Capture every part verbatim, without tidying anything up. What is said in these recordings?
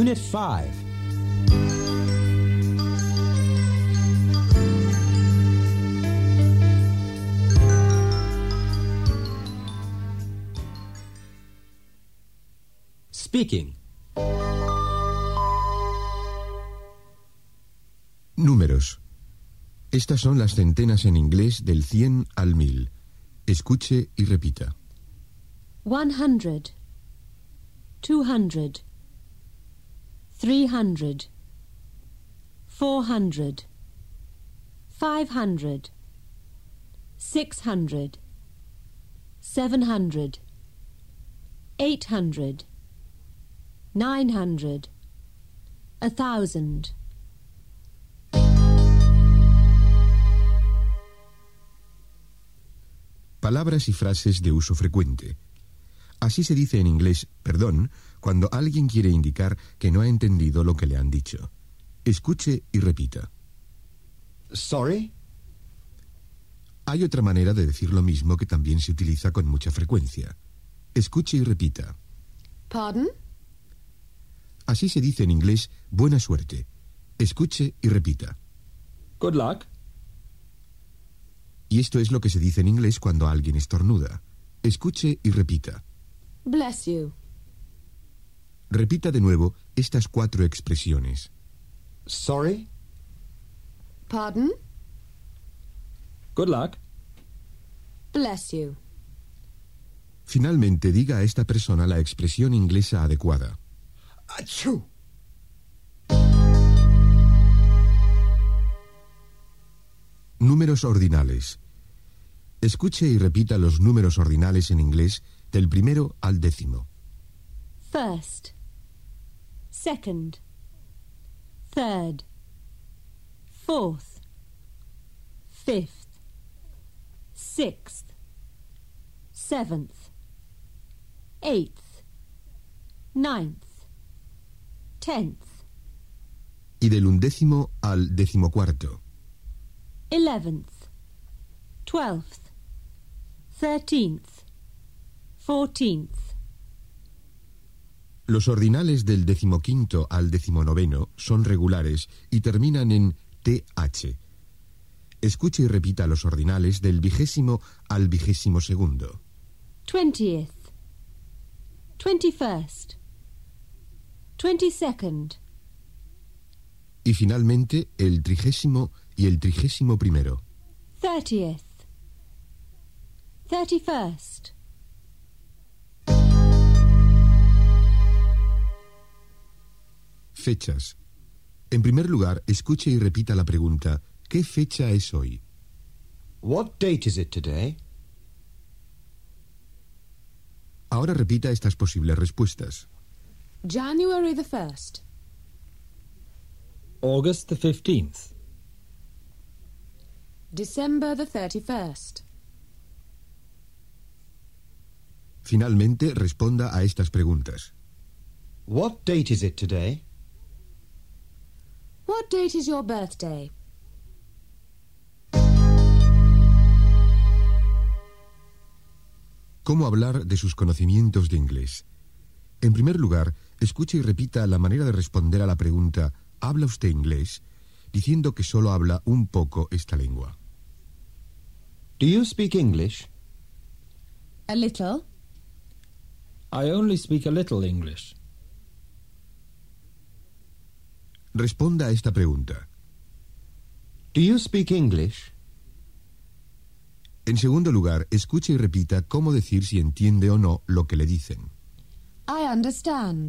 Unit five. Speaking. Números. Estas son las centenas en inglés del cien al mil. Escuche y repita. One hundred, two hundred, three hundred, four hundred, five hundred, six hundred, seven hundred, eight hundred, nine hundred, a thousand. Palabras y frases de uso frecuente. Así se dice en inglés perdón cuando alguien quiere indicar que no ha entendido lo que le han dicho. Escuche y repita. Sorry? Hay otra manera de decir lo mismo que también se utiliza con mucha frecuencia. Escuche y repita. Pardon? Así se dice en inglés buena suerte. Escuche y repita. Good luck. Y esto es lo que se dice en inglés cuando alguien estornuda. Escuche y repita. Bless you. Repita de nuevo estas cuatro expresiones. Sorry? Pardon? Good luck. Bless you. Finalmente, diga a esta persona la expresión inglesa adecuada. Achoo. Números ordinales. Escuche y repita los números ordinales en inglés del primero al décimo. First, second, third, fourth, fifth, sixth, seventh, eighth, ninth, tenth. Y del undécimo al decimocuarto. Eleventh, twelfth, thirteenth, fourteenth. Los ordinales del decimoquinto al decimonoveno son regulares y terminan en T H. Escuche y repita los ordinales del vigésimo al vigésimo segundo. Twentieth, twenty-first, twenty-second. Y finalmente el trigésimo y el trigésimo primero. Thirtieth, thirty-first. Fechas. En primer lugar, escuche y repita la pregunta: ¿qué fecha es hoy? What date is it today? Ahora repita estas posibles respuestas. January the first. August the fifteenth. December the thirty-first. Finalmente, responda a estas preguntas. What date is it today? What date is your birthday? ¿Cómo hablar de sus conocimientos de inglés? En primer lugar, escuche y repita la manera de responder a la pregunta ¿habla usted inglés?, diciendo que solo habla un poco esta lengua. Do you speak English? A little. I only speak a little English. Responda a esta pregunta. Do you speak English? En segundo lugar, escuche y repita cómo decir si entiende o no lo que le dicen. I understand.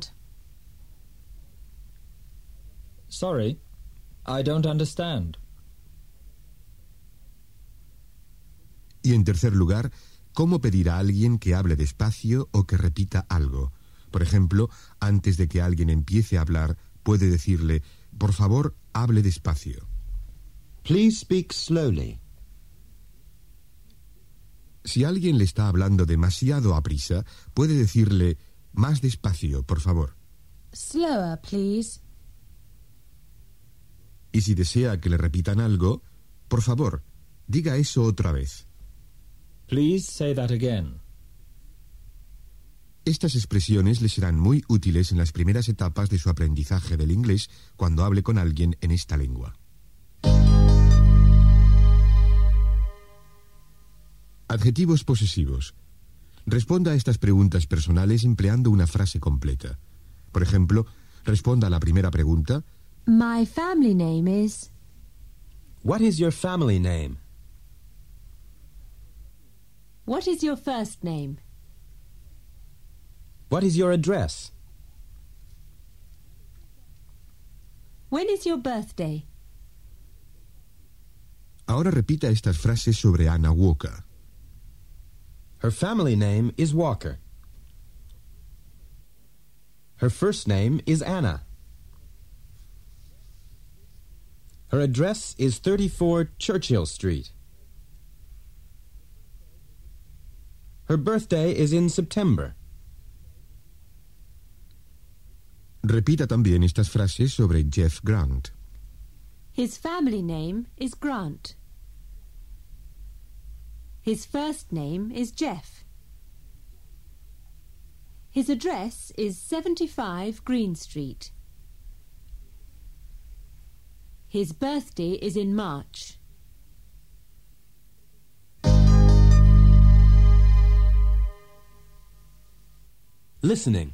Sorry, I don't understand. Y en tercer lugar, cómo pedir a alguien que hable despacio o que repita algo. Por ejemplo, antes de que alguien empiece a hablar, puede decirle: por favor, hable despacio. Please speak slowly. Si alguien le está hablando demasiado a prisa, puede decirle: más despacio, por favor. Slower, please. Y si desea que le repitan algo, por favor, diga eso otra vez. Please say that again. Estas expresiones le serán muy útiles en las primeras etapas de su aprendizaje del inglés cuando hable con alguien en esta lengua. Adjetivos posesivos. Responda a estas preguntas personales empleando una frase completa. Por ejemplo, responda a la primera pregunta. My family name is... What is your family name? What is your first name? What is your address? When is your birthday? Ahora repita estas frases sobre Anna Walker. Her family name is Walker. Her first name is Anna. Her address is thirty-four Churchill Street. Her birthday is in September. Repita también estas frases sobre Jeff Grant. His family name is Grant. His first name is Jeff. His address is seventy-five Green Street. His birthday is in March. Listening.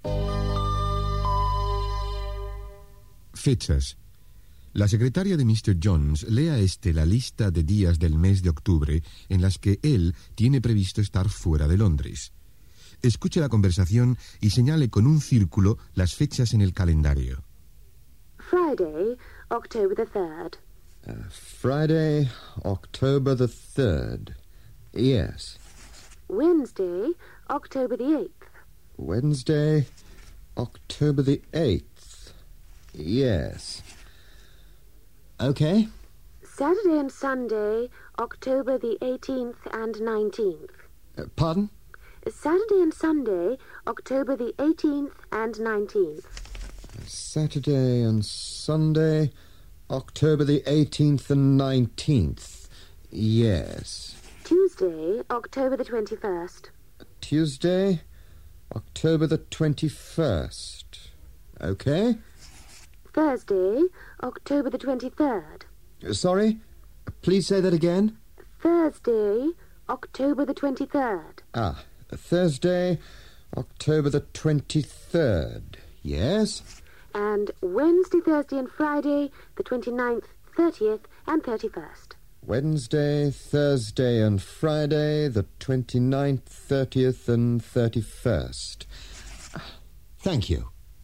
Fechas. La secretaria de mister Jones lee a este la lista de días del mes de octubre en las que él tiene previsto estar fuera de Londres. Escuche la conversación y señale con un círculo las fechas en el calendario. Friday, October the third. Uh, Friday, October the third. Yes. Wednesday, October the eighth. Wednesday, October the eighth. Yes. Okay. Saturday and Sunday, October the eighteenth and nineteenth. Uh, pardon? Saturday and Sunday, October the eighteenth and nineteenth. Saturday and Sunday, October the eighteenth and nineteenth. Yes. Tuesday, October the twenty-first. Tuesday, October the twenty-first. Okay. Thursday, October the twenty-third. Uh, sorry? Please say that again. Thursday, October the twenty-third. Ah, Thursday, October the twenty-third. Yes. And Wednesday, Thursday and Friday, the twenty-ninth, thirtieth and thirty-first. Wednesday, Thursday and Friday, the twenty-ninth, thirtieth and thirty-first. Thank you.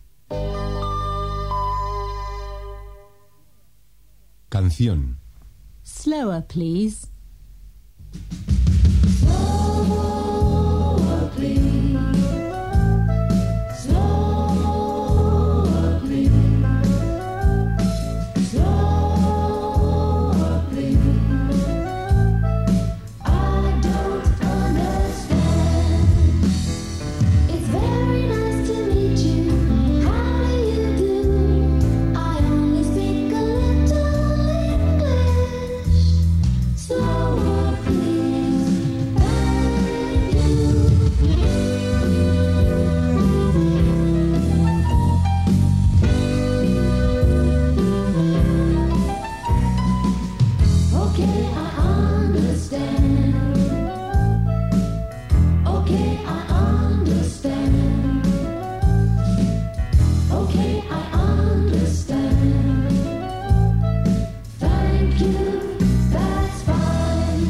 Canción. Slower, please. Slower, please. Slower, please. Slower, please. I don't understand. It's very nice to meet you. How do you do? I only speak a little English. Slower, please. Thank you. Okay, I understand. Okay, I understand. Okay, I understand. Thank you, that's fine.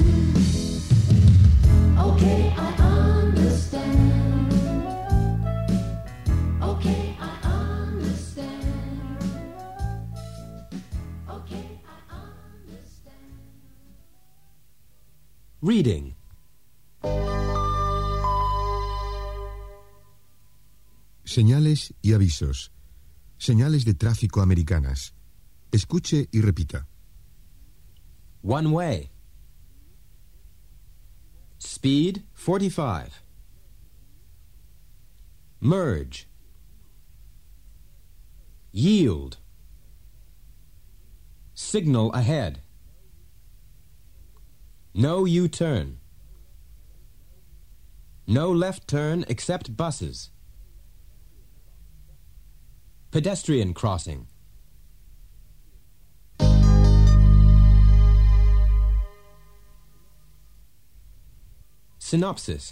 Okay, I understand. Okay, I understand. Okay, I understand. Reading. Señales y avisos. Señales de tráfico americanas. Escuche y repita. One way. Speed forty-five. Merge. Yield. Signal ahead. No U-turn. No left turn except buses. Pedestrian crossing. Synopsis.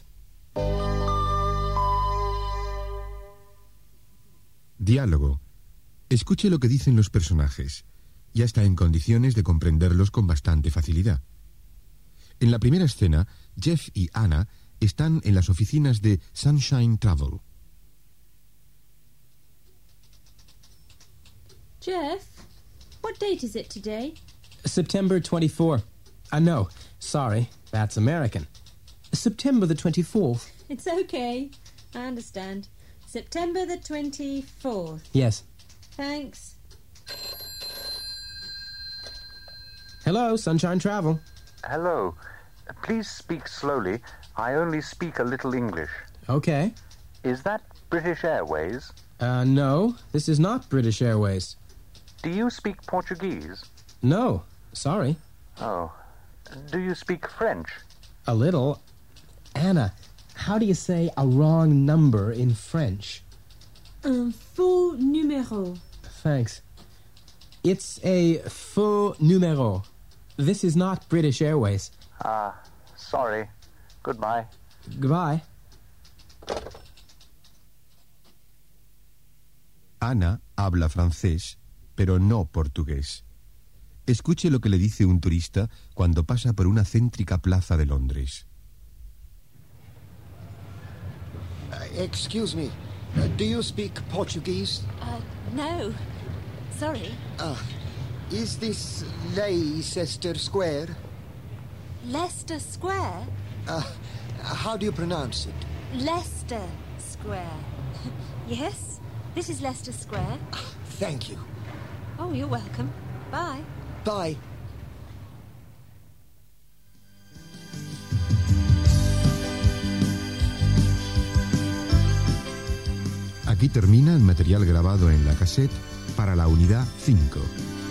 Diálogo. Escuche lo que dicen los personajes. Ya está en condiciones de comprenderlos con bastante facilidad. En la primera escena, Jeff y Anna están en las oficinas de Sunshine Travel. Jeff, what date is it today? September twenty-fourth. Uh, no, sorry, that's American. September the twenty-fourth. It's okay. I understand. September the twenty-fourth. Yes. Thanks. Hello, Sunshine Travel. Hello. Please speak slowly. I only speak a little English. Okay. Is that British Airways? Uh, no, this is not British Airways. Do you speak Portuguese? No, sorry. Oh. Do you speak French? A little. Anna, how do you say a wrong number in French? Un faux numéro. Thanks. It's a faux numéro. This is not British Airways. Ah, sorry. Goodbye. Goodbye. Ana habla francés, pero no portugués. Escuche lo que le dice un turista cuando pasa por una céntrica plaza de Londres. Uh, excuse me. Uh, do you speak Portuguese? Uh, no. Sorry. Uh, is this Leicester Square? Leicester Square? Uh, how do you pronounce it? Leicester Square. Yes, this is Leicester Square. Thank you. Oh, you're welcome. Bye. Bye. Aquí termina el material grabado en la cassette para la unidad cinco.